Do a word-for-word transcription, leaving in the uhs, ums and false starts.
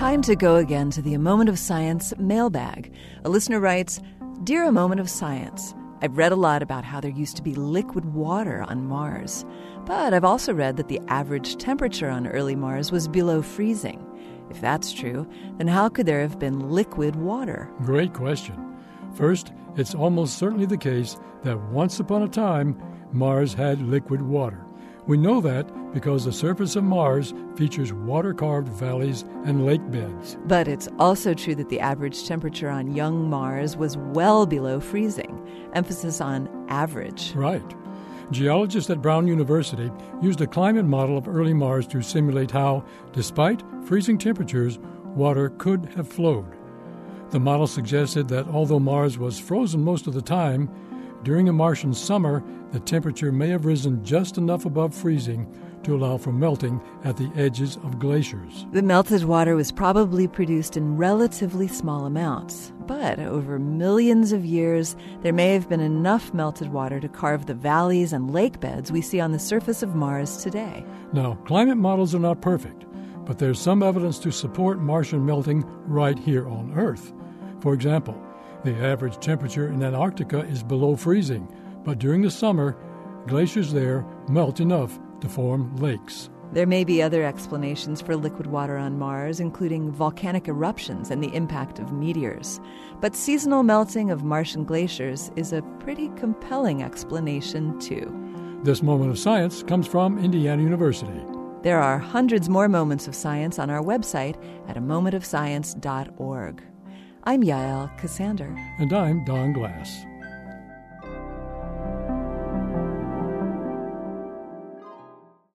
Time to go again to the A Moment of Science mailbag. A listener writes, Dear A Moment of Science, I've read a lot about how there used to be liquid water on Mars. But I've also read that the average temperature on early Mars was below freezing. If that's true, then how could there have been liquid water? Great question. First, it's almost certainly the case that once upon a time, Mars had liquid water. We know that because the surface of Mars features water-carved valleys and lake beds. But it's also true that the average temperature on young Mars was well below freezing. Emphasis on average. Right. Geologists at Brown University used a climate model of early Mars to simulate how, despite freezing temperatures, water could have flowed. The model suggested that although Mars was frozen most of the time, during a Martian summer, the temperature may have risen just enough above freezing to allow for melting at the edges of glaciers. The melted water was probably produced in relatively small amounts, but over millions of years, there may have been enough melted water to carve the valleys and lake beds we see on the surface of Mars today. Now, climate models are not perfect, but there's some evidence to support Martian melting right here on Earth. For example, the average temperature in Antarctica is below freezing, but during the summer, glaciers there melt enough to form lakes. There may be other explanations for liquid water on Mars, including volcanic eruptions and the impact of meteors. But seasonal melting of Martian glaciers is a pretty compelling explanation, too. This Moment of Science comes from Indiana University. There are hundreds more moments of science on our website at a moment of science dot org. I'm Yael Ksander. And I'm Don Glass.